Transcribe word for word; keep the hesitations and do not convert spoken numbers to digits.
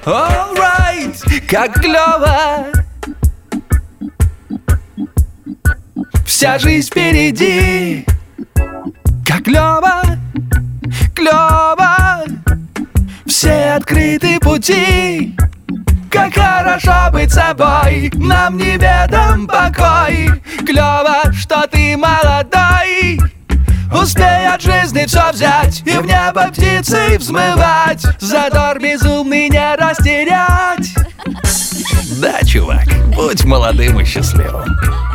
Alright, как клёво. Вся жизнь впереди. Как клёво, клёво. Все открыты пути. Как хорошо быть собой, нам неведом покой. Клёво, что ты молодой. Успей от жизни все взять и в небо птицей взмывать. Задор безумный не растерять. Да, чувак, будь молодым и счастливым.